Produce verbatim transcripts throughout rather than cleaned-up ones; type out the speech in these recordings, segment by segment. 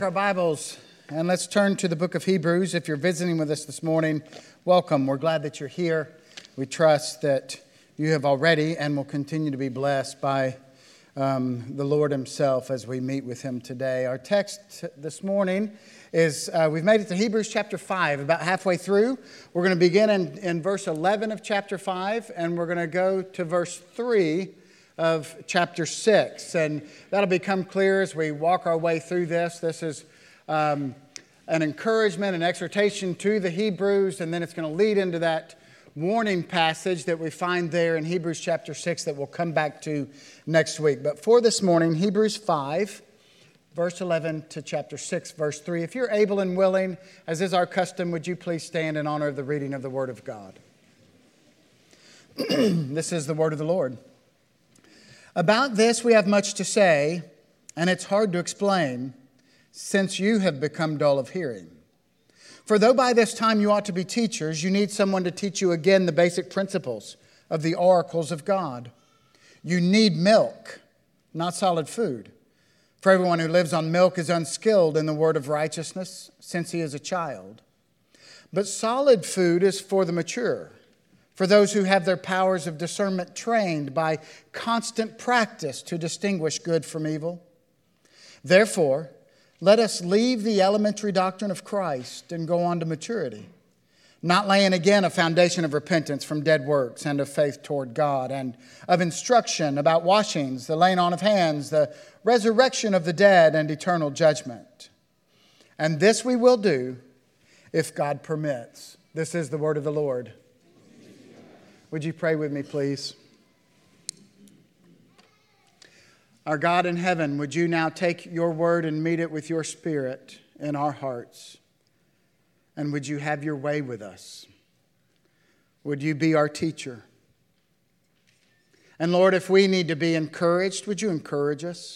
Our Bibles, and let's turn to the book of Hebrews. If you're visiting with us this morning, welcome. We're glad that you're here. We trust that you have already and will continue to be blessed by um, the Lord Himself as we meet with Him today. Our text this morning is, uh, we've made it to Hebrews chapter five, about halfway through. We're going to begin in, in verse eleven of chapter five, and we're going to go to verse three of chapter six, and that'll become clear as we walk our way through this. This is um, an encouragement, an exhortation to the Hebrews, and then it's going to lead into that warning passage that we find there in Hebrews chapter six that we'll come back to next week. But for this morning, Hebrews five, verse eleven to chapter six, verse three. If you're able and willing, as is our custom, would you please stand in honor of the reading of the Word of God? This is the Word of the Lord. About this we have much to say, and it's hard to explain, since you have become dull of hearing. For though by this time you ought to be teachers, you need someone to teach you again the basic principles of the oracles of God. You need milk, not solid food. For everyone who lives on milk is unskilled in the word of righteousness, since he is a child. But solid food is for the mature, for those who have their powers of discernment trained by constant practice to distinguish good from evil. Therefore, let us leave the elementary doctrine of Christ and go on to maturity, not laying again a foundation of repentance from dead works and of faith toward God, and of instruction about washings, the laying on of hands, the resurrection of the dead, and eternal judgment. And this we will do if God permits. This is the word of the Lord. Would you pray with me, please? Our God in heaven, would you now take your word and meet it with your spirit in our hearts? And would you have your way with us? Would you be our teacher? And Lord, if we need to be encouraged, would you encourage us?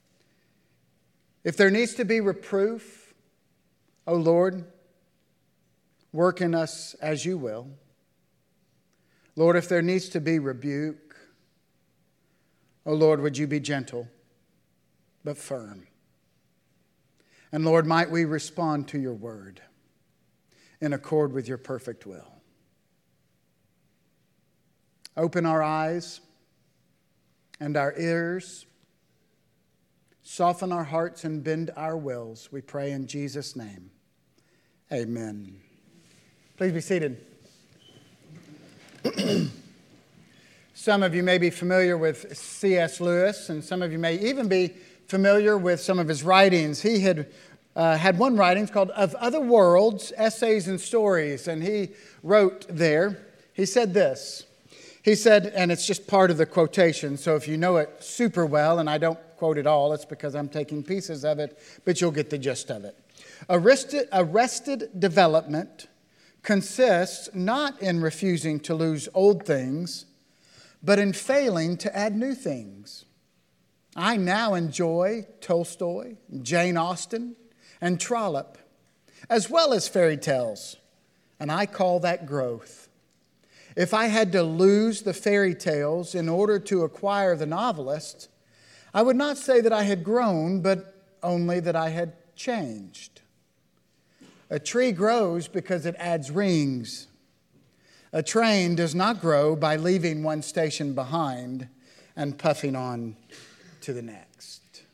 If there needs to be reproof, oh Lord, work in us as you will. Lord, if there needs to be rebuke, oh Lord, would you be gentle but firm? And Lord, might we respond to your word in accord with your perfect will. Open our eyes and our ears. Soften our hearts and bend our wills. We pray in Jesus' name. Amen. Please be seated. Some of you may be familiar with C S Lewis, and some of you may even be familiar with some of his writings. He had uh, had one writing called Of Other Worlds, Essays and Stories, and he wrote there, he said this. He said, and it's just part of the quotation, so if you know it super well, and I don't quote it all, it's because I'm taking pieces of it, but you'll get the gist of it. Arrested, arrested development consists not in refusing to lose old things, but in failing to add new things. I now enjoy Tolstoy, Jane Austen, and Trollope, as well as fairy tales, and I call that growth. If I had to lose the fairy tales in order to acquire the novelist, I would not say that I had grown, but only that I had changed. A tree grows because it adds rings. A train does not grow by leaving one station behind and puffing on to the next.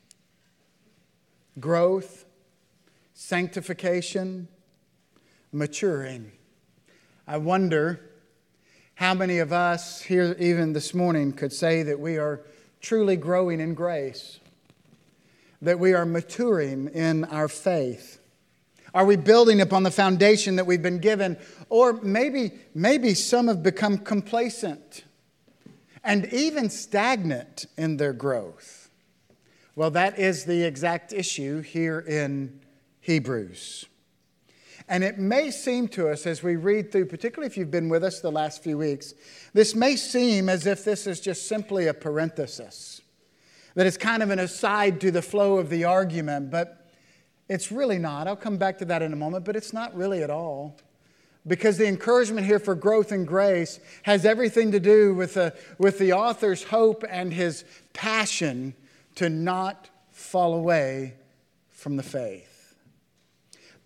Growth, sanctification, maturing. I wonder how many of us here even this morning could say that we are truly growing in grace, that we are maturing in our faith. Are we building upon the foundation that we've been given? Or maybe, maybe some have become complacent and even stagnant in their growth. Well, that is the exact issue here in Hebrews. And it may seem to us as we read through, particularly if you've been with us the last few weeks, this may seem as if this is just simply a parenthesis, that it's kind of an aside to the flow of the argument, but it's really not. I'll come back to that in a moment, but it's not really at all. Because the encouragement here for growth and grace has everything to do with the, with the author's hope and his passion to not fall away from the faith.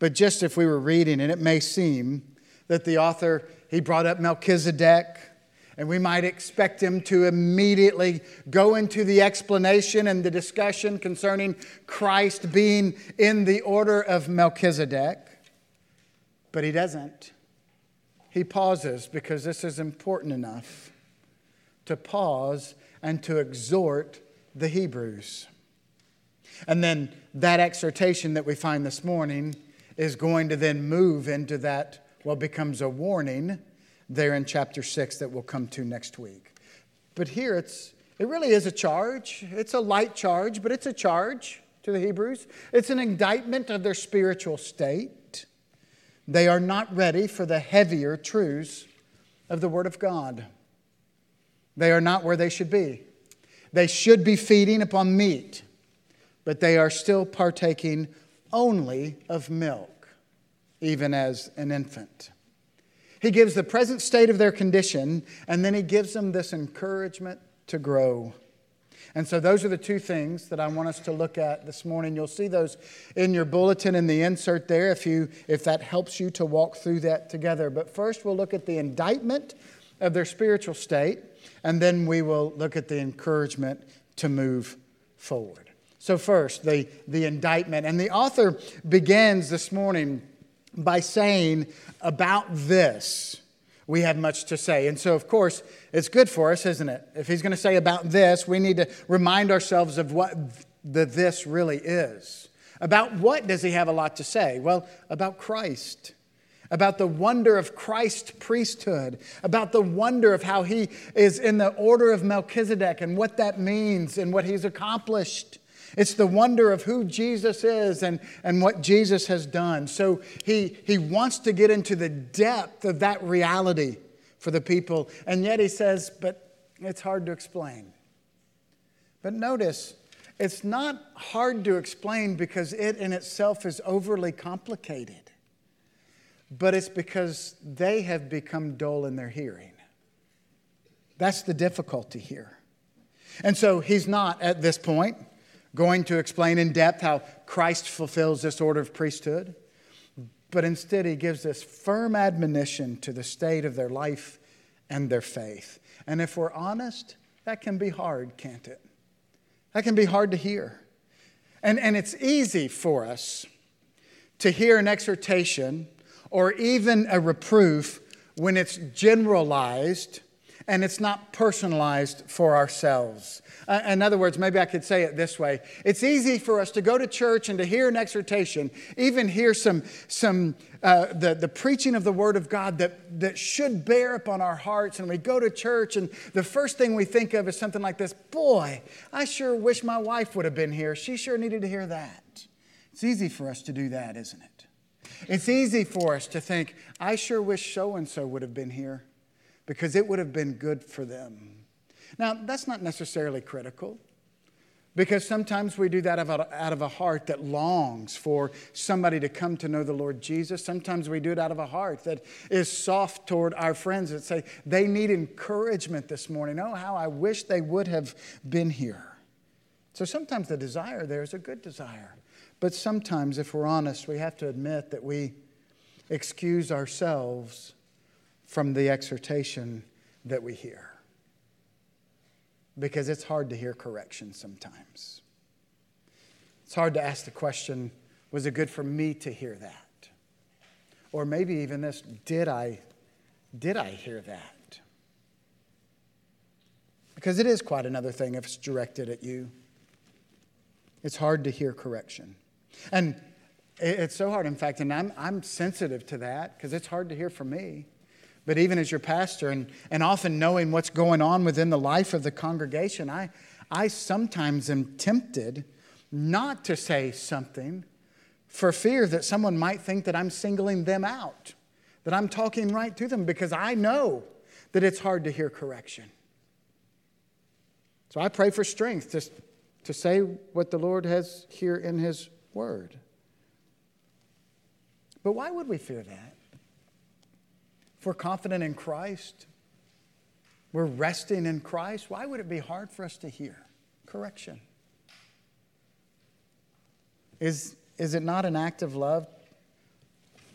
But just if we were reading, and it may seem that the author, he brought up Melchizedek, and we might expect him to immediately go into the explanation and the discussion concerning Christ being in the order of Melchizedek. But he doesn't. He pauses because this is important enough to pause and to exhort the Hebrews. And then that exhortation that we find this morning is going to then move into that, what becomes a warning there in chapter six that we'll come to next week. But here it's it really is a charge. It's a light charge, but it's a charge to the Hebrews. It's an indictment of their spiritual state. They are not ready for the heavier truths of the Word of God. They are not where they should be. They should be feeding upon meat, but they are still partaking only of milk, even as an infant. He gives the present state of their condition, and then he gives them this encouragement to grow. And so those are the two things that I want us to look at this morning. You'll see those in your bulletin in the insert there if you if that helps you to walk through that together. But first we'll look at the indictment of their spiritual state, and then we will look at the encouragement to move forward. So first, the, the indictment. And the author begins this morning by saying, about this, we have much to say. And so, of course, it's good for us, isn't it? If he's going to say about this, we need to remind ourselves of what the this really is. About what does he have a lot to say? Well, about Christ. About the wonder of Christ's priesthood. About the wonder of how he is in the order of Melchizedek and what that means and what he's accomplished. It's the wonder of who Jesus is and, and what Jesus has done. So he, he wants to get into the depth of that reality for the people. And yet he says, but it's hard to explain. But notice, it's not hard to explain because it in itself is overly complicated. But it's because they have become dull in their hearing. That's the difficulty here. And so he's not at this point going to explain in depth how Christ fulfills this order of priesthood. But instead, he gives this firm admonition to the state of their life and their faith. And if we're honest, that can be hard, can't it? That can be hard to hear. And, and it's easy for us to hear an exhortation or even a reproof when it's generalized and it's not personalized for ourselves. Uh, in other words, maybe I could say it this way. It's easy for us to go to church and to hear an exhortation, even hear some, some uh, the, the preaching of the Word of God that, that should bear upon our hearts. And we go to church and the first thing we think of is something like this. Boy, I sure wish my wife would have been here. She sure needed to hear that. It's easy for us to do that, isn't it? It's easy for us to think, I sure wish so-and-so would have been here, because it would have been good for them. Now, that's not necessarily critical, because sometimes we do that out of a heart that longs for somebody to come to know the Lord Jesus. Sometimes we do it out of a heart that is soft toward our friends that say, they need encouragement this morning. Oh, how I wish they would have been here. So sometimes the desire there is a good desire. But sometimes, if we're honest, we have to admit that we excuse ourselves from the exhortation that we hear. Because it's hard to hear correction sometimes. It's hard to ask the question, was it good for me to hear that? Or maybe even this, did I, did I hear that? Because it is quite another thing if it's directed at you. It's hard to hear correction. And it's so hard, in fact, and I'm, I'm sensitive to that because it's hard to hear from me. But even as your pastor and, and often knowing what's going on within the life of the congregation, I, I sometimes am tempted not to say something for fear that someone might think that I'm singling them out, that I'm talking right to them, because I know that it's hard to hear correction. So I pray for strength to, to say what the Lord has here in His Word. But why would we fear that? If we're confident in Christ, we're resting in Christ, why would it be hard for us to hear correction? Is, is it not an act of love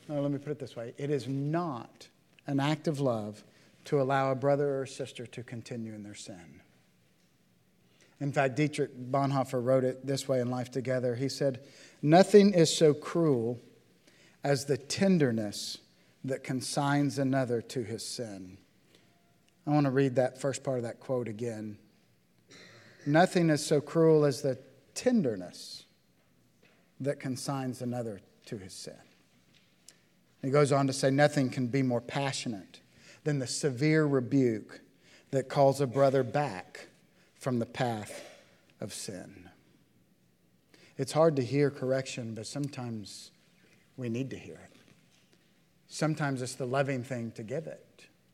no, let me put it this way. It is not an act of love to allow a brother or sister to continue in their sin. In fact, Dietrich Bonhoeffer wrote it this way in Life Together. He said, "Nothing is so cruel as the tenderness that consigns another to his sin." I want to read that first part of that quote again. Nothing is so cruel as the tenderness that consigns another to his sin. He goes on to say, nothing can be more passionate than the severe rebuke that calls a brother back from the path of sin. It's hard to hear correction, but sometimes we need to hear it. Sometimes it's the loving thing to give it.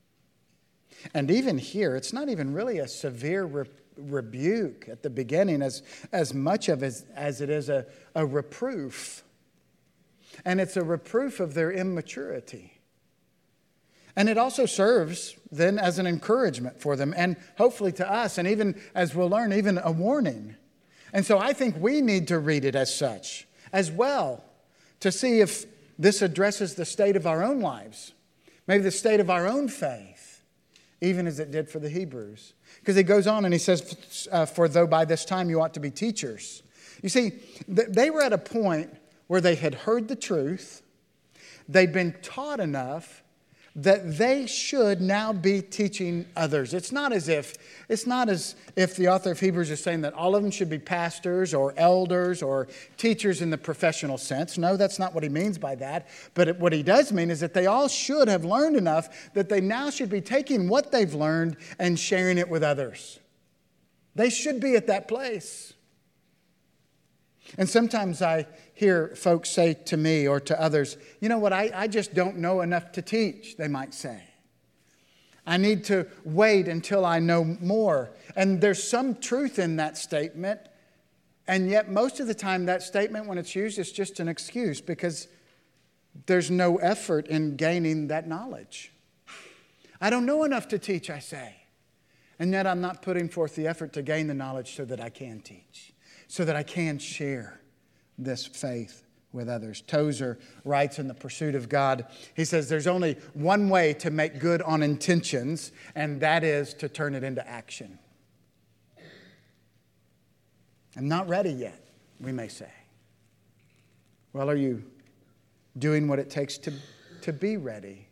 And even here, it's not even really a severe re- rebuke at the beginning as, as much of as, as it is a, a reproof. And it's a reproof of their immaturity. And it also serves then as an encouragement for them and hopefully to us, and even as we'll learn, even a warning. And so I think we need to read it as such as well to see if this addresses the state of our own lives, maybe the state of our own faith, even as it did for the Hebrews. Because he goes on and he says, uh, for though by this time you ought to be teachers. You see, th- they were at a point where they had heard the truth, they'd been taught enough that they should now be teaching others. It's not as if it's not as if the author of Hebrews is saying that all of them should be pastors or elders or teachers in the professional sense. No, that's not what he means by that. But it, what he does mean is that they all should have learned enough that they now should be taking what they've learned and sharing it with others. They should be at that place. And sometimes I hear folks say to me or to others, you know what, I, I just don't know enough to teach, they might say. I need to wait until I know more. And there's some truth in that statement. And yet most of the time that statement, when it's used, is just an excuse because there's no effort in gaining that knowledge. I don't know enough to teach, I say. And yet I'm not putting forth the effort to gain the knowledge so that I can teach, so that I can share this faith with others. Tozer writes in The Pursuit of God, he says there's only one way to make good on intentions, and that is to turn it into action. I'm not ready yet, we may say. Well, are you doing what it takes to, to be ready?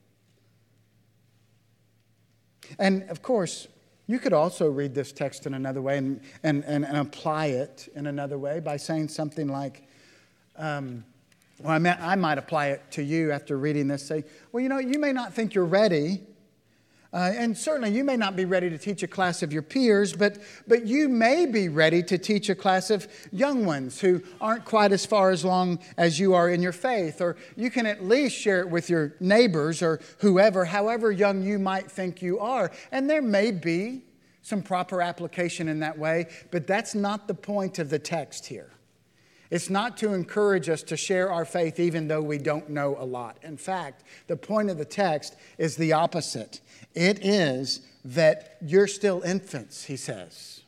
And of course, you could also read this text in another way and, and, and, and apply it in another way by saying something like, um, well, I, may, I might apply it to you after reading this. Say, well, you know, you may not think you're ready. Uh, and certainly you may not be ready to teach a class of your peers, but, but you may be ready to teach a class of young ones who aren't quite as far as long as you are in your faith. Or you can at least share it with your neighbors or whoever, however young you might think you are. And there may be some proper application in that way, but that's not the point of the text here. It's not to encourage us to share our faith even though we don't know a lot. In fact, the point of the text is the opposite. It is that you're still infants, he says.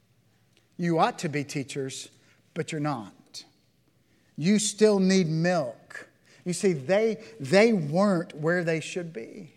You ought to be teachers, but you're not. You still need milk. You see, they, they weren't where they should be.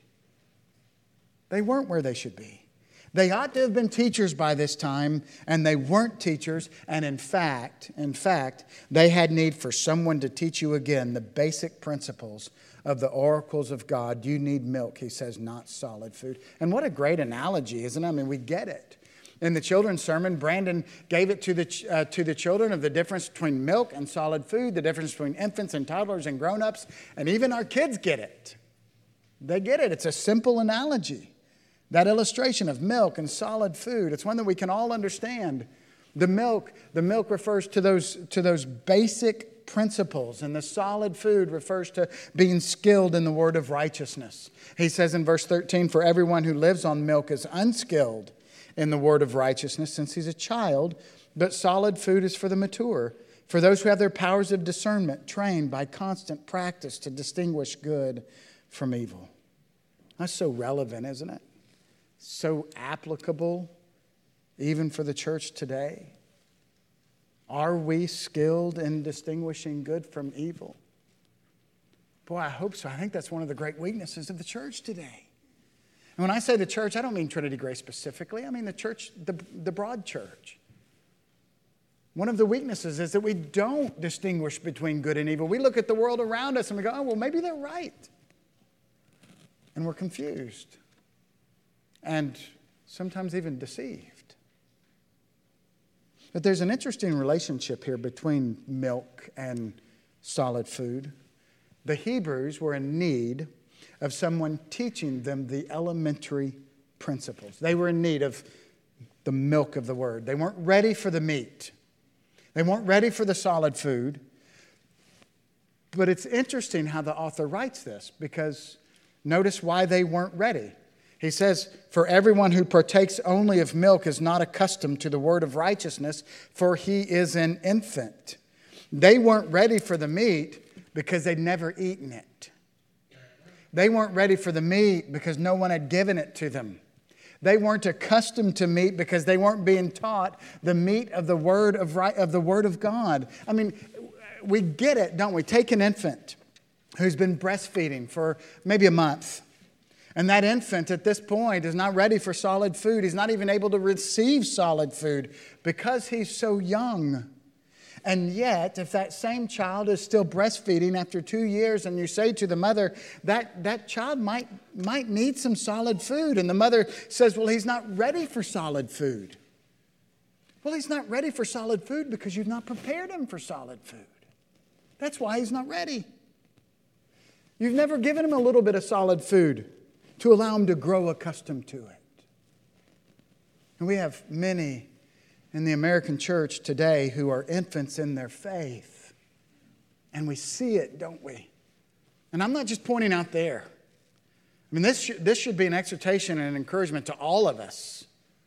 They weren't where they should be. They ought to have been teachers by this time, and they weren't teachers. And in fact, in fact, they had need for someone to teach you again the basic principles of the oracles of God. You need milk, he says, not solid food. And what a great analogy, isn't it? I mean, we get it. In the children's sermon, Brandon gave it to the, uh, to the children of the difference between milk and solid food, the difference between infants and toddlers and grown-ups, and even our kids get it. They get it. It's a simple analogy. That illustration of milk and solid food, it's one that we can all understand. The milk, the milk refers to those, to those basic principles, and the solid food refers to being skilled in the word of righteousness. He says in verse thirteen, for everyone who lives on milk is unskilled in the word of righteousness since he's a child, but solid food is for the mature, for those who have their powers of discernment trained by constant practice to distinguish good from evil. That's so relevant, isn't it? So applicable even for the church today. Are we skilled in distinguishing good from evil? Boy, I hope so. I think that's one of the great weaknesses of the church today. And when I say the church, I don't mean Trinity Grace specifically. I mean the church, the, the broad church. One of the weaknesses is that we don't distinguish between good and evil. We look at the world around us and we go, oh, well, maybe they're right. And we're confused. And sometimes even deceived. But there's an interesting relationship here between milk and solid food. The Hebrews were in need of someone teaching them the elementary principles. They were in need of the milk of the word. They weren't ready for the meat. They weren't ready for the solid food. But it's interesting how the author writes this, because notice why they weren't ready. He says, for everyone who partakes only of milk is not accustomed to the word of righteousness, for he is an infant. They weren't ready for the meat because they'd never eaten it. They weren't ready for the meat because no one had given it to them. They weren't accustomed to meat because they weren't being taught the meat of the word of right, of the word of God. I mean, we get it, don't we? Take an infant who's been breastfeeding for maybe a month. And that infant at this point is not ready for solid food. He's not even able to receive solid food because he's so young. And yet, if that same child is still breastfeeding after two years and you say to the mother, that, that child might, might need some solid food. And the mother says, well, he's not ready for solid food. Well, he's not ready for solid food because you've not prepared him for solid food. That's why he's not ready. You've never given him a little bit of solid food to allow him to grow accustomed to it. And we have many in the American church today who are infants in their faith. And we see it, don't we? And I'm not just pointing out there. I mean, this should, this should be an exhortation and an encouragement to all of us.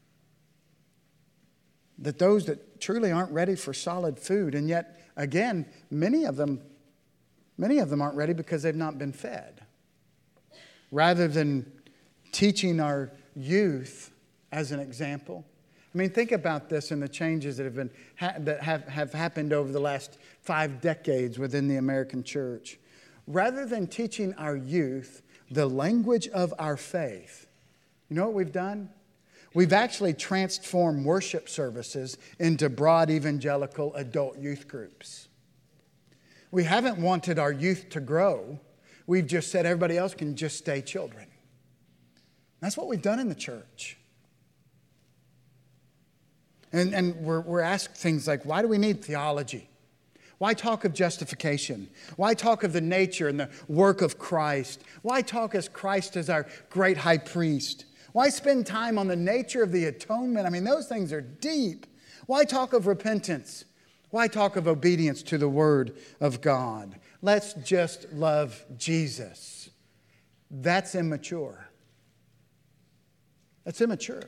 That those that truly aren't ready for solid food, and yet, again, many of them, many of them aren't ready because they've not been fed. Rather than teaching our youth as an example. I mean, think about this and the changes that have been that have, have happened over the last five decades within the American church. Rather than teaching our youth the language of our faith, you know what we've done? We've actually transformed worship services into broad evangelical adult youth groups. We haven't wanted our youth to grow. We've just said everybody else can just stay children. That's what we've done in the church. And, and we're, we're asked things like, why do we need theology? Why talk of justification? Why talk of the nature and the work of Christ? Why talk as Christ as our great high priest? Why spend time on the nature of the atonement? I mean, those things are deep. Why talk of repentance? Why talk of obedience to the word of God? Let's just love Jesus. That's immature. That's immature.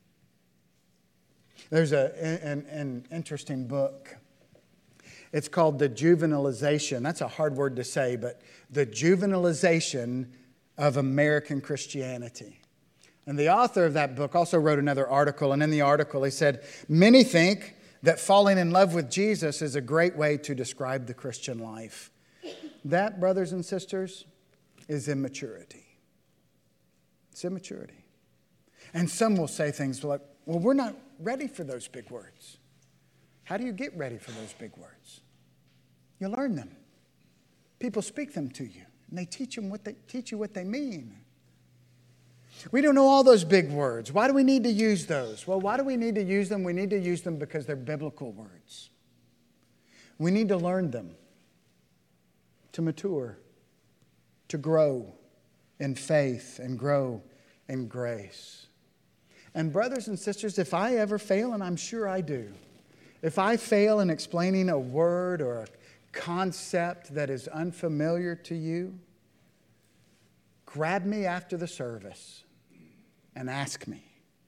There's a, an, an interesting book. It's called The Juvenilization. That's a hard word to say, but The Juvenilization of American Christianity. And the author of that book also wrote another article. And in the article, he said, many think that falling in love with Jesus is a great way to describe the Christian life. That, brothers and sisters, is immaturity. It's immaturity. And some will say things like, well, we're not ready for those big words. How do you get ready for those big words? You learn them. People speak them to you, and they teach them what they teach you what they mean. We don't know all those big words. Why do we need to use those? Well, why do we need to use them? We need to use them because they're biblical words. We need to learn them to mature, to grow in faith and grow in grace. And brothers and sisters, if I ever fail, and I'm sure I do, if I fail in explaining a word or a concept that is unfamiliar to you, grab me after the service and ask me.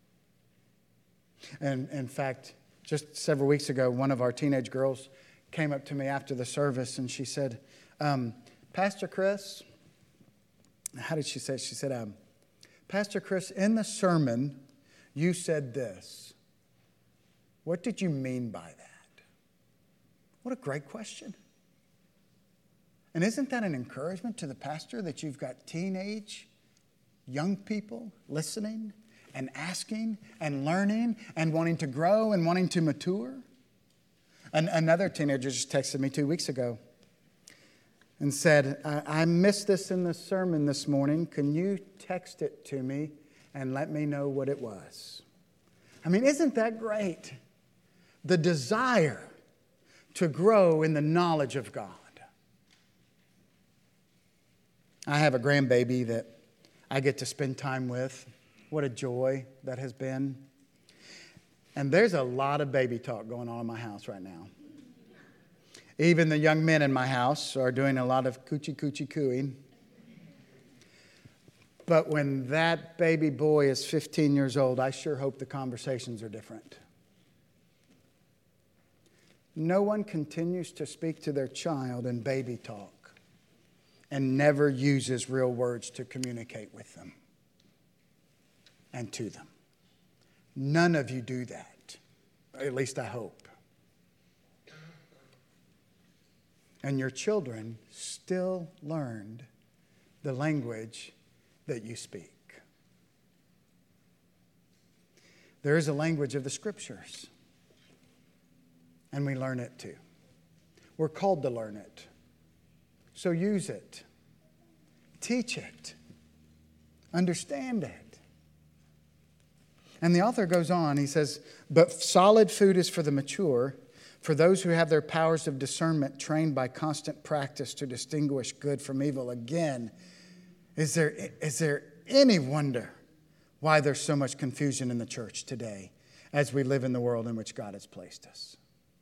And in fact, just several weeks ago, one of our teenage girls came up to me after the service and she said, um, Pastor Chris, how did she say it? She said, um, Pastor Chris, in the sermon, you said this. What did you mean by that? What a great question. And isn't that an encouragement to the pastor that you've got teenage young people listening and asking and learning and wanting to grow and wanting to mature? And another teenager just texted me two weeks ago and said, I, I missed this in the sermon this morning. Can you text it to me and let me know what it was? I mean, isn't that great? The desire to grow in the knowledge of God. I have a grandbaby that I get to spend time with. What a joy that has been. And there's a lot of baby talk going on in my house right now. Even the young men in my house are doing a lot of coochie coochie cooing. But when that baby boy is fifteen years old, I sure hope the conversations are different. No one continues to speak to their child in baby talk and never uses real words to communicate with them and to them. None of you do that. At least I hope. And your children still learned the language that you speak. There is a language of the Scriptures, and we learn it too. We're called to learn it. So use it. Teach it. Understand it. And the author goes on, he says, but solid food is for the mature, for those who have their powers of discernment trained by constant practice to distinguish good from evil. Again, is there, is there any wonder why there's so much confusion in the church today as we live in the world in which God has placed us?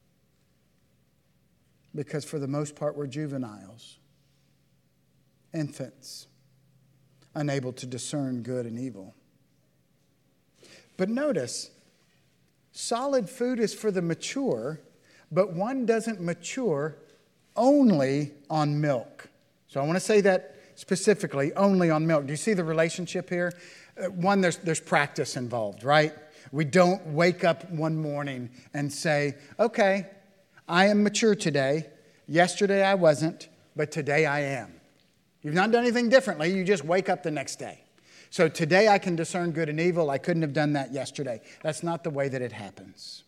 Because for the most part, we're juveniles, infants, unable to discern good and evil. But notice, solid food is for the mature, but one doesn't mature only on milk. So I want to say that specifically, only on milk. Do you see the relationship here? Uh, one, there's, there's practice involved, right? We don't wake up one morning and say, okay, I am mature today. Yesterday I wasn't, but today I am. You've not done anything differently. You just wake up the next day. So today I can discern good and evil. I couldn't have done that yesterday. That's not the way that it happens.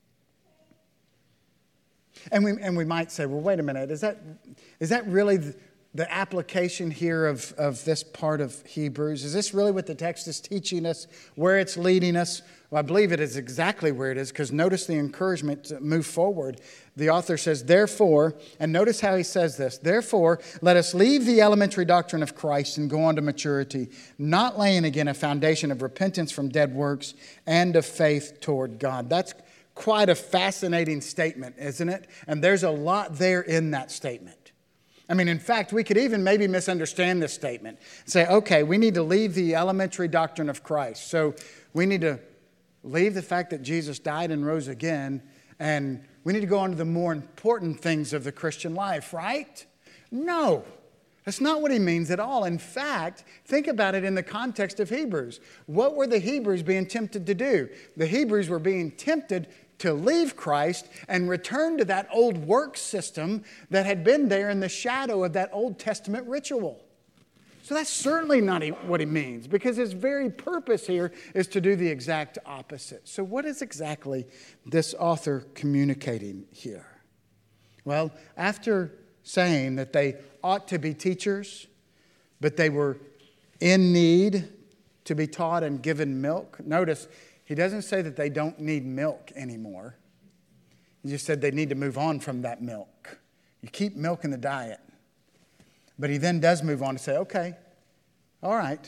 And we, and we might say, well, wait a minute. Is that, is that really the, the application here of, of this part of Hebrews? Is this really what the text is teaching us, where it's leading us? Well, I believe it is exactly where it is, because notice the encouragement to move forward. The author says, therefore, and notice how he says this, therefore, let us leave the elementary doctrine of Christ and go on to maturity, not laying again a foundation of repentance from dead works and of faith toward God. That's quite a fascinating statement, isn't it? And there's a lot there in that statement. I mean, in fact, we could even maybe misunderstand this statement. Say, okay, we need to leave the elementary doctrine of Christ. So we need to leave the fact that Jesus died and rose again, and we need to go on to the more important things of the Christian life, right? No, that's not what he means at all. In fact, think about it in the context of Hebrews. What were the Hebrews being tempted to do? The Hebrews were being tempted to leave Christ and return to that old work system that had been there in the shadow of that Old Testament ritual. So that's certainly not what he means, because his very purpose here is to do the exact opposite. So what is exactly this author communicating here? Well, after saying that they ought to be teachers, but they were in need to be taught and given milk, notice he doesn't say that they don't need milk anymore. He just said they need to move on from that milk. You keep milk in the diet. But he then does move on to say, okay, all right,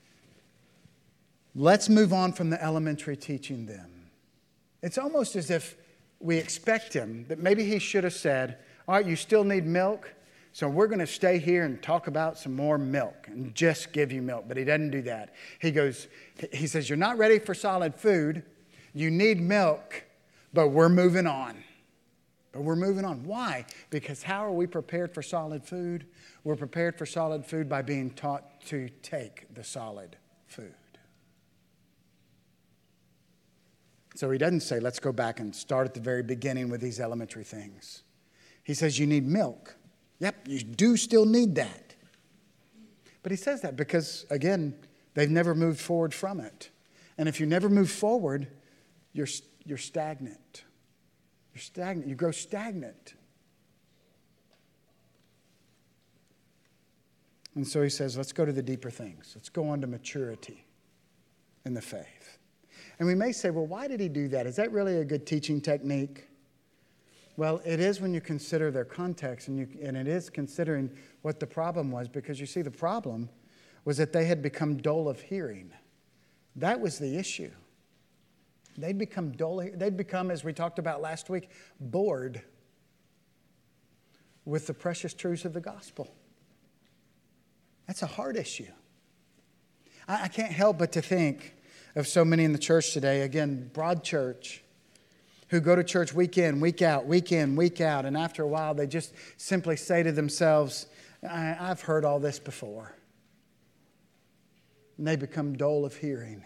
let's move on from the elementary teaching then. It's almost as if we expect him, that maybe he should have said, all right, you still need milk, so we're going to stay here and talk about some more milk and just give you milk. But he doesn't do that. He goes, he says, you're not ready for solid food. You need milk, but we're moving on. But we're moving on. Why? Because how are we prepared for solid food? We're prepared for solid food by being taught to take the solid food. So he doesn't say, let's go back and start at the very beginning with these elementary things. He says, you need milk. Yep, you do still need that. But he says that because, again, they've never moved forward from it. And if you never move forward, you're, you're stagnant. You're stagnant. You grow stagnant. And so he says, let's go to the deeper things. Let's go on to maturity in the faith. And we may say, well, why did he do that? Is that really a good teaching technique? Well, it is when you consider their context, and, you, and it is considering what the problem was, because you see the problem was that they had become dull of hearing. That was the issue. They'd become dull. They'd become, as we talked about last week, bored with the precious truths of the gospel. That's a hard issue. I, I can't help but to think of so many in the church today, again, broad church, who go to church week in, week out, week in, week out, and after a while they just simply say to themselves, I, I've heard all this before. And they become dull of hearing.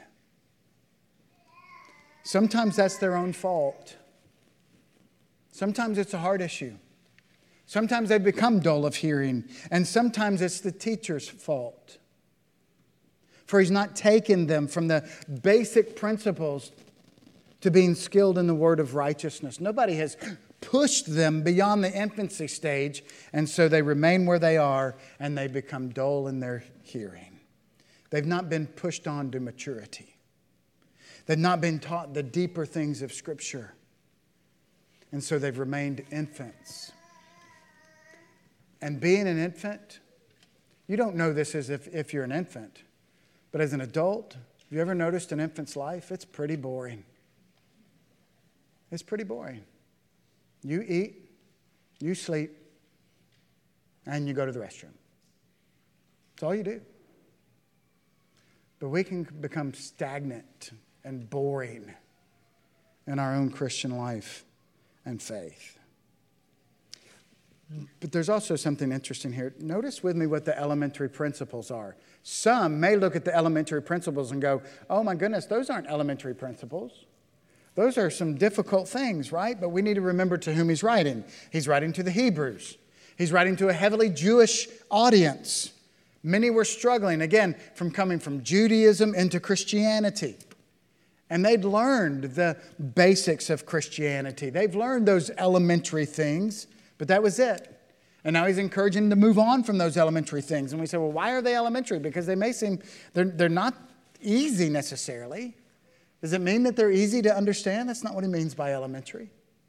Sometimes that's their own fault. Sometimes it's a heart issue. Sometimes they become dull of hearing, and sometimes it's the teacher's fault. For he's not taken them from the basic principles to being skilled in the word of righteousness. Nobody has pushed them beyond the infancy stage, and so they remain where they are, and they become dull in their hearing. They've not been pushed on to maturity. They've not been taught the deeper things of Scripture, and so they've remained infants. And being an infant, you don't know this as if, if you're an infant, but as an adult, have you ever noticed an infant's life? It's pretty boring. It's pretty boring. You eat, you sleep, and you go to the restroom. That's all you do. But we can become stagnant and boring in our own Christian life and faith. But there's also something interesting here. Notice with me what the elementary principles are. Some may look at the elementary principles and go, oh my goodness, those aren't elementary principles. Those are some difficult things, right? But we need to remember to whom he's writing. He's writing to the Hebrews. He's writing to a heavily Jewish audience. Many were struggling, again, from coming from Judaism into Christianity. And they'd learned the basics of Christianity. They've learned those elementary things. But that was it. And now he's encouraging them to move on from those elementary things. And we say, well, why are they elementary? Because they may seem, they're, they're not easy necessarily. Does it mean that they're easy to understand? That's not what he means by elementary.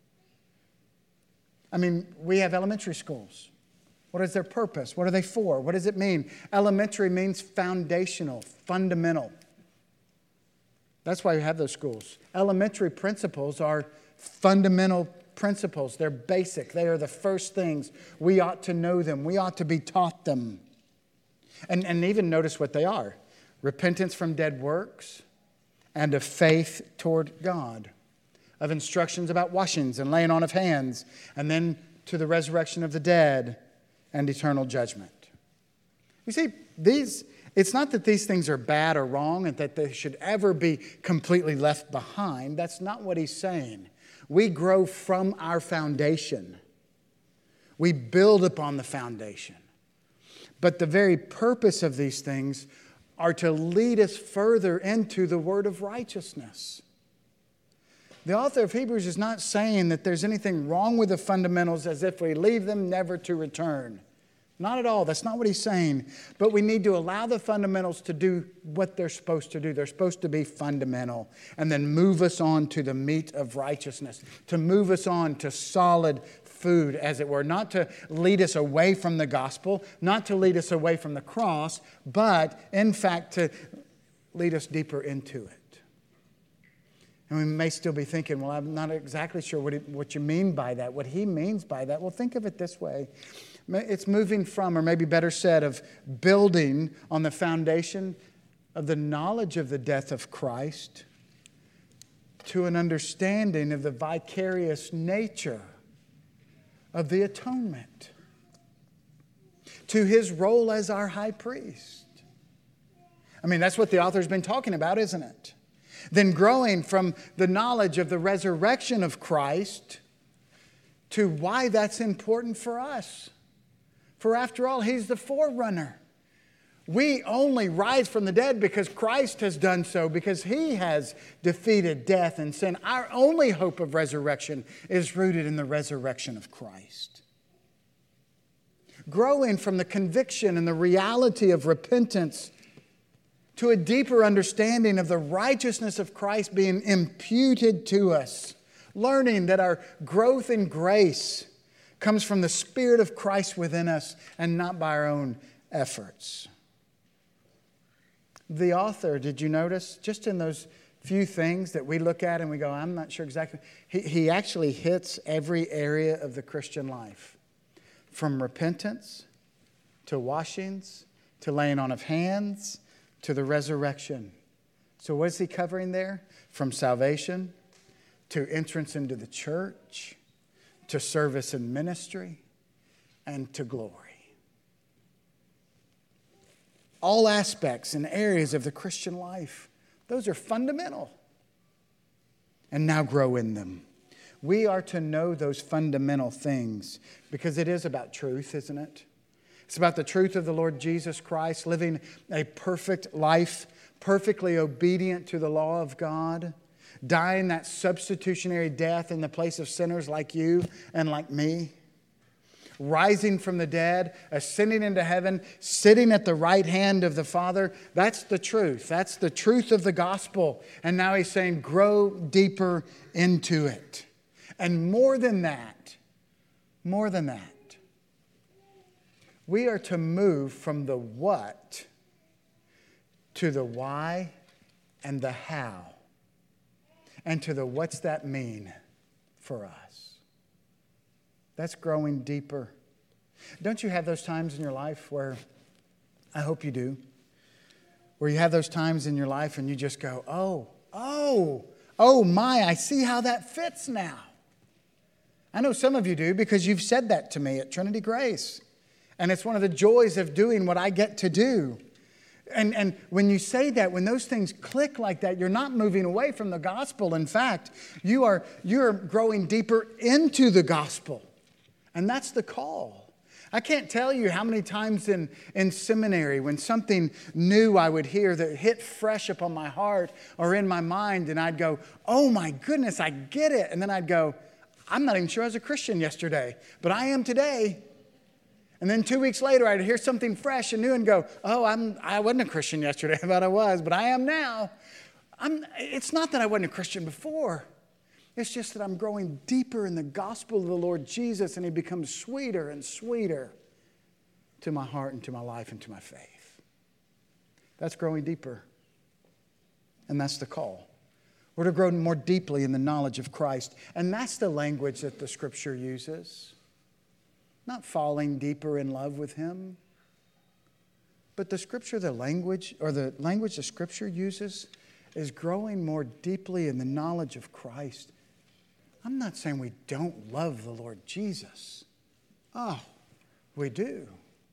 I mean, we have elementary schools. What is their purpose? What are they for? What does it mean? Elementary means foundational, fundamental. That's why we have those schools. Elementary principles are fundamental principles. They're basic. They are the first things. We ought to know them. We ought to be taught them. And, and even notice what they are. Repentance from dead works and of faith toward God. Of instructions about washings and laying on of hands. And then to the resurrection of the dead and eternal judgment. You see, these, it's not that these things are bad or wrong and that they should ever be completely left behind. That's not what he's saying. We grow from our foundation. We build upon the foundation. But the very purpose of these things are to lead us further into the word of righteousness. The author of Hebrews is not saying that there's anything wrong with the fundamentals as if we leave them never to return. Not at all. That's not what he's saying. But we need to allow the fundamentals to do what they're supposed to do. They're supposed to be fundamental. And then move us on to the meat of righteousness. To move us on to solid food, as it were. Not to lead us away from the gospel. Not to lead us away from the cross. But, in fact, to lead us deeper into it. And we may still be thinking, well, I'm not exactly sure what, it, what you mean by that. What he means by that. Well, think of it this way. It's moving from, or maybe better said, of building on the foundation of the knowledge of the death of Christ to an understanding of the vicarious nature of the atonement, to his role as our high priest. I mean, that's what the author's been talking about, isn't it? Then growing from the knowledge of the resurrection of Christ to why that's important for us. For after all, He's the forerunner. We only rise from the dead because Christ has done so, because He has defeated death and sin. Our only hope of resurrection is rooted in the resurrection of Christ. Growing from the conviction and the reality of repentance to a deeper understanding of the righteousness of Christ being imputed to us. Learning that our growth in grace comes from the Spirit of Christ within us and not by our own efforts. The author, did you notice, just in those few things that we look at and we go, I'm not sure exactly, he, he actually hits every area of the Christian life. From repentance, to washings, to laying on of hands, to the resurrection. So what is he covering there? From salvation, to entrance into the church, to service and ministry, and to glory. All aspects and areas of the Christian life, those are fundamental. And now grow in them. We are to know those fundamental things because it is about truth, isn't it? It's about the truth of the Lord Jesus Christ, living a perfect life, perfectly obedient to the law of God, dying that substitutionary death in the place of sinners like you and like me, rising from the dead, ascending into heaven, sitting at the right hand of the Father. That's the truth. That's the truth of the gospel. And now he's saying, grow deeper into it. And more than that, more than that, we are to move from the what to the why and the how. And to the what's that mean for us. That's growing deeper. Don't you have those times in your life where, I hope you do, where you have those times in your life and you just go, oh, oh, oh my, I see how that fits now. I know some of you do because you've said that to me at Trinity Grace. And it's one of the joys of doing what I get to do. And, and when you say that, when those things click like that, you're not moving away from the gospel. In fact, you are, you're growing deeper into the gospel. And that's the call. I can't tell you how many times in, in seminary when something new I would hear that hit fresh upon my heart or in my mind, and I'd go, oh my goodness, I get it. And then I'd go, I'm not even sure I was a Christian yesterday, but I am today. And then two weeks later, I'd hear something fresh and new and go, oh, I'm, I wasn't a Christian yesterday, but I was, but I am now. I'm, it's not that I wasn't a Christian before. It's just that I'm growing deeper in the gospel of the Lord Jesus, and He becomes sweeter and sweeter to my heart and to my life and to my faith. That's growing deeper. And that's the call. We're to grow more deeply in the knowledge of Christ. And that's the language that the Scripture uses. Not falling deeper in love with Him. But the Scripture, the language, or the language the Scripture uses is growing more deeply in the knowledge of Christ. I'm not saying we don't love the Lord Jesus. Oh, we do.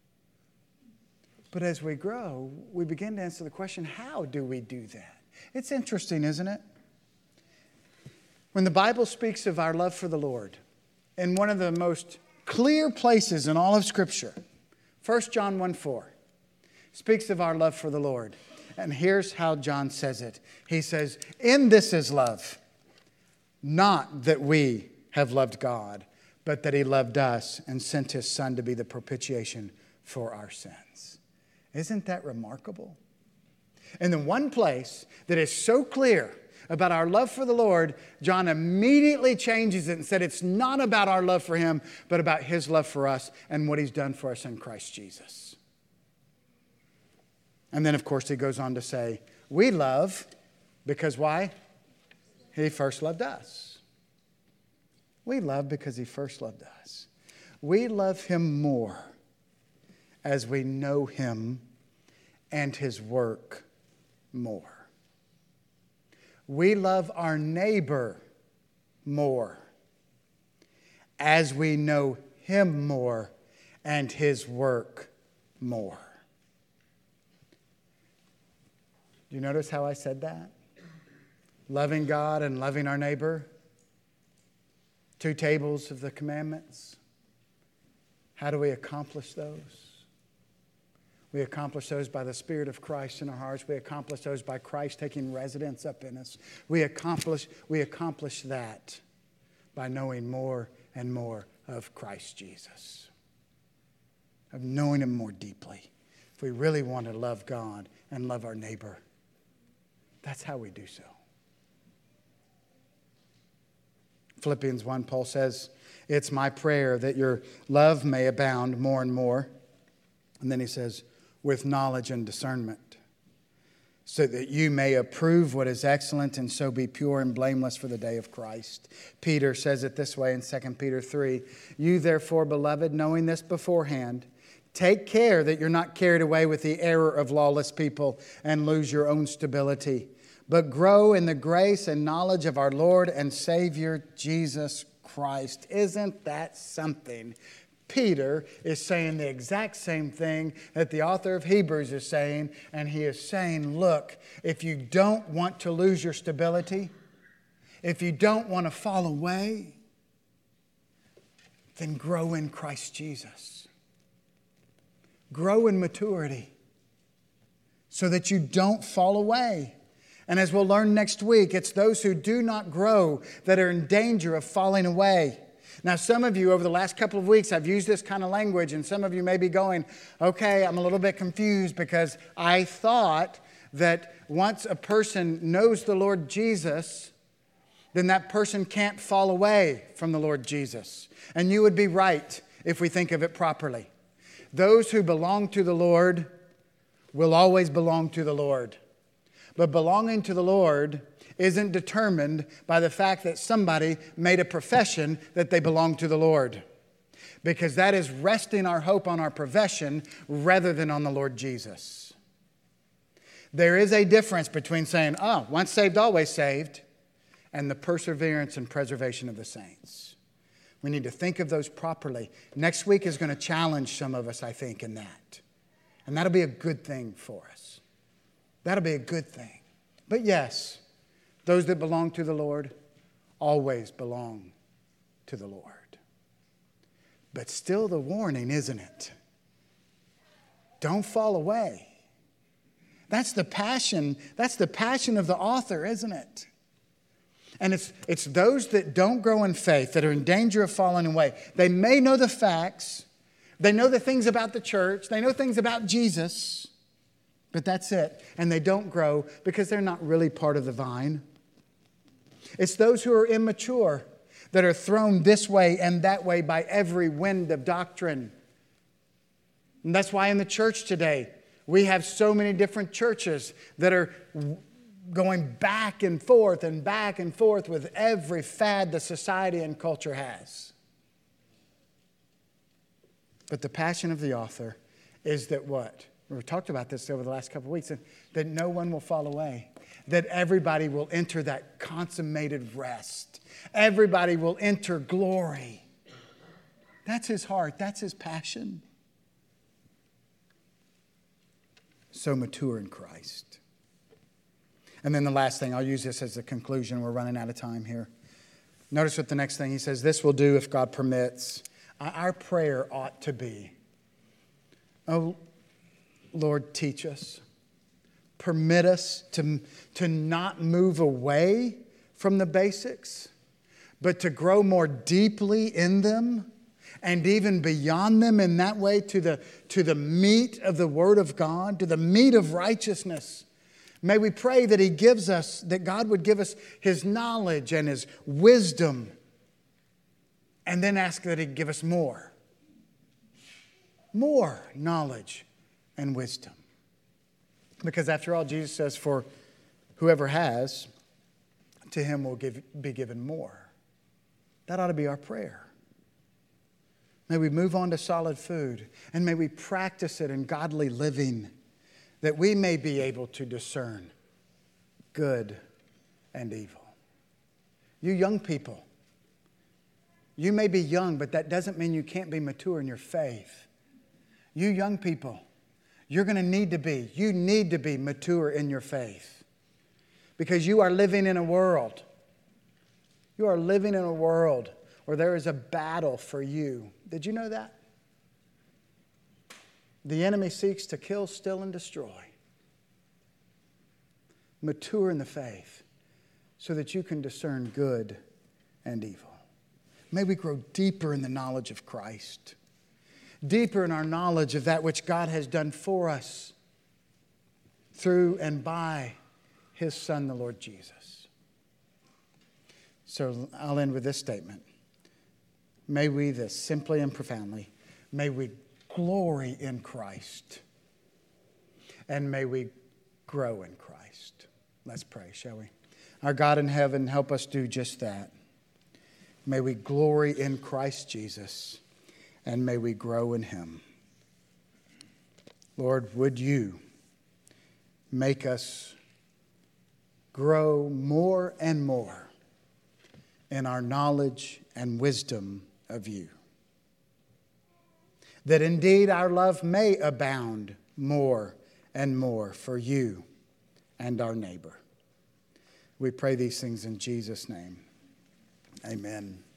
But as we grow, we begin to answer the question, how do we do that? It's interesting, isn't it? When the Bible speaks of our love for the Lord, in one of the most clear places in all of Scripture, First John one four, speaks of our love for the Lord. And here's how John says it. He says, in this is love, not that we have loved God, but that He loved us and sent His Son to be the propitiation for our sins. Isn't that remarkable? In the one place that is so clear about our love for the Lord, John immediately changes it and said it's not about our love for Him, but about His love for us and what He's done for us in Christ Jesus. And then, of course, he goes on to say, we love because why? He first loved us. We love because He first loved us. We love Him more as we know Him and His work more. We love our neighbor more as we know Him more and His work more. Do you notice how I said that? Loving God and loving our neighbor. Two tables of the commandments. How do we accomplish those? We accomplish those by the Spirit of Christ in our hearts. We accomplish those by Christ taking residence up in us. We accomplish, we accomplish that by knowing more and more of Christ Jesus, of knowing Him more deeply. If we really want to love God and love our neighbor, that's how we do so. Philippians one, Paul says, it's my prayer that your love may abound more and more. And then he says, with knowledge and discernment, so that you may approve what is excellent and so be pure and blameless for the day of Christ. Peter says it this way in Second Peter three, you therefore, beloved, knowing this beforehand, take care that you're not carried away with the error of lawless people and lose your own stability, but grow in the grace and knowledge of our Lord and Savior, Jesus Christ. Isn't that something? Peter is saying the exact same thing that the author of Hebrews is saying, and he is saying, look, if you don't want to lose your stability, if you don't want to fall away, then grow in Christ Jesus. Grow in maturity so that you don't fall away. And as we'll learn next week, it's those who do not grow that are in danger of falling away. Now, some of you over the last couple of weeks, I've used this kind of language, and some of you may be going, okay, I'm a little bit confused because I thought that once a person knows the Lord Jesus, then that person can't fall away from the Lord Jesus. And you would be right if we think of it properly. Those who belong to the Lord will always belong to the Lord. But belonging to the Lord isn't determined by the fact that somebody made a profession that they belong to the Lord. Because that is resting our hope on our profession rather than on the Lord Jesus. There is a difference between saying, oh, once saved, always saved, and the perseverance and preservation of the saints. We need to think of those properly. Next week is going to challenge some of us, I think, in that. And that'll be a good thing for us. That'll be a good thing. But yes, those that belong to the Lord always belong to the Lord. But still the warning, isn't it? Don't fall away. That's the passion. That's the passion of the author, isn't it? And it's, it's those that don't grow in faith that are in danger of falling away. They may know the facts. They know the things about the church. They know things about Jesus. But that's it. And they don't grow because they're not really part of the vine. It's those who are immature that are thrown this way and that way by every wind of doctrine. And that's why in the church today, we have so many different churches that are going back and forth and back and forth with every fad the society and culture has. But the passion of the author is that what? We've talked about this over the last couple of weeks, that no one will fall away. That everybody will enter that consummated rest. Everybody will enter glory. That's his heart. That's his passion. So mature in Christ. And then the last thing, I'll use this as the conclusion. We're running out of time here. Notice what the next thing he says, this will do if God permits. Our prayer ought to be, oh, Lord, teach us. Permit us to, to not move away from the basics, but to grow more deeply in them and even beyond them in that way to the, to the meat of the Word of God, to the meat of righteousness. May we pray that He gives us, that God would give us His knowledge and His wisdom, and then ask that He'd give us more. More knowledge and wisdom. Because after all, Jesus says, for whoever has, to him will give, be given more. That ought to be our prayer. May we move on to solid food, and may we practice it in godly living, that we may be able to discern good and evil. You young people, you may be young, but that doesn't mean you can't be mature in your faith. You young people, you're going to need to be, you need to be mature in your faith. Because you are living in a world, you are living in a world where there is a battle for you. Did you know that? the enemy seeks to kill, steal, and destroy. Mature in the faith so that you can discern good and evil. May we grow deeper in the knowledge of Christ, deeper in our knowledge of that which God has done for us through and by His Son, the Lord Jesus. So I'll end with this statement. May we, this simply and profoundly, may we glory in Christ, and may we grow in Christ. Let's pray, shall we? Our God in heaven, help us do just that. May we glory in Christ Jesus, and may we grow in Him. Lord, would you make us grow more and more in our knowledge and wisdom of you, that indeed our love may abound more and more for you and our neighbor. We pray these things in Jesus' name. Amen.